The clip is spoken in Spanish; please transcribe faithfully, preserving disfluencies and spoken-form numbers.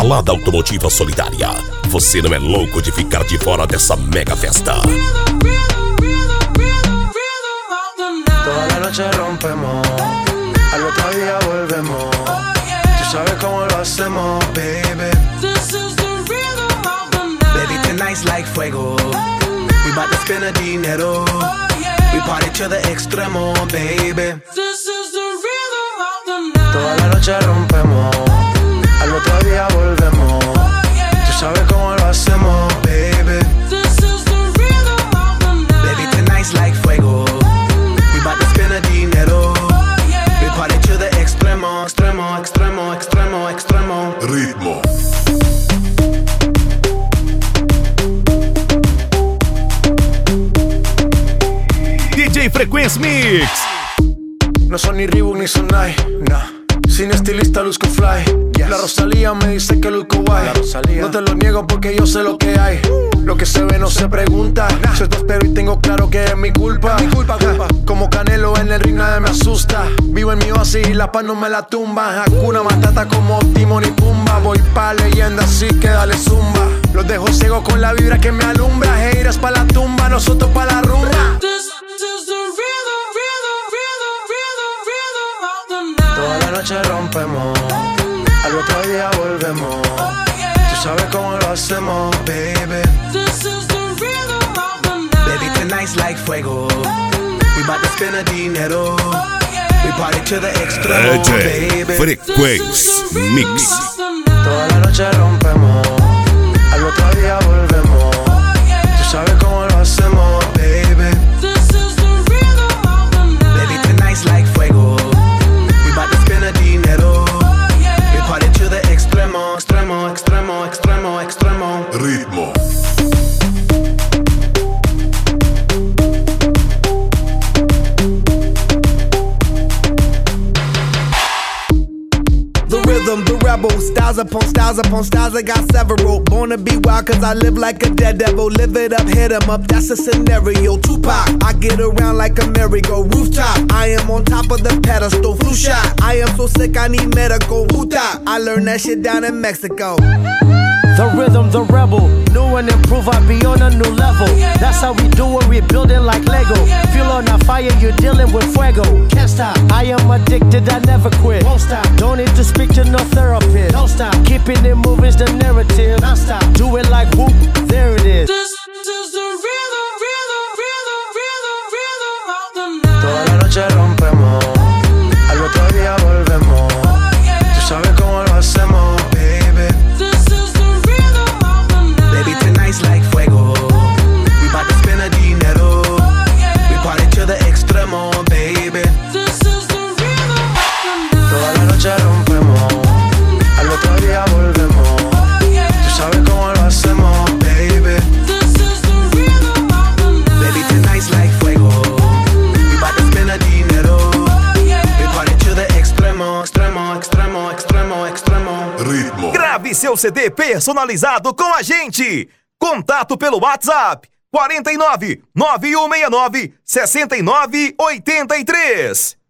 Balada Automotiva Solidária. Você não é louco de ficar de fora dessa mega festa. Toda la noche rompemos, al otro día volvemos. Tú sabes cómo lo hacemos, baby. Baby, tonight's like fuego. We bout to spend the dinero. We party to the extremo, baby. Toda la noche rompemos, al otro día volvemos. Tú sabes cómo lo hacemos, baby. Baby, tonight's like fuego. We bout to spend the dinero. We party to the extremo, extremo, extremo, extremo, extremo. Ritmo. D J Frequency Mix. No son ni Reebok ni Sonai, nah. Sin estilista luzco fly, yes. La Rosalía me dice que luzco guay. No te lo niego porque yo sé lo que hay. Lo que se ve no se pregunta, nah. Yo te espero y tengo claro que es mi culpa, mi culpa, culpa. Como Canelo en el ring nadie me asusta. Vivo en mi oasis y la paz no me la tumba. Hakuna Matata como Timon y Pumba. Voy pa' leyenda así que dale zumba. Los dejo ciego con la vibra que me alumbra. Heiras pa' la tumba, nosotros pa' la rumba. Toda la noche rompemos, al otro día volvemos. Tú sabes cómo lo hacemos, baby. Baby, tonight's like fuego. We bout to spend the dinero. We party to the extremo, baby. Frequency Mix. Toda la noche rompemos, al otro día volvemos. Tú sabes cómo lo hacemos, baby. Baby, tonight's like fuego. Dinero. We party to the extremo, extremo, extremo, extremo, extremo. Ritmo. The rhythm, the rebel, styles upon styles upon styles, I got several. Born to be wild cause I live like a dead devil. Live it up, hit 'em up, that's a scenario. Tupac, I get around like a merry-go. Rooftop, I am on top of the pedestal. Flu shot, I am so sick I need medical. Huta, I learned that shit down in Mexico. The rhythm, the rebel, new and improve, I be on a new level. That's how we do it, we building like Lego. Feel on a fire, you're dealing with fuego. Can't stop, I am addicted, I never quit. Won't stop, don't need to speak to no therapist. Don't stop, keeping it moving's the narrative. Don't stop, do it like whoop, there it is. This is the rhythm, rhythm, rhythm, rhythm, rhythm of the night. Toda la noche rompemos, al otro día volvemos. Tú sabes cómo lo hacemos, baby. Tonight's like fuego. We bout to spend the dinero. We party to the extremo, baby. Toda la noche rompemos, al otro día volvemos. Tú sabes cómo lo hacemos, baby. Baby, tonight's like fuego. We bout to spend the dinero. We party to the extremo, extremo, extremo, extremo, extremo. Ritmo. Grave seu C D personalizado com a gente. Contato pelo WhatsApp quatro nove nove um seis nove, seis nove oito três.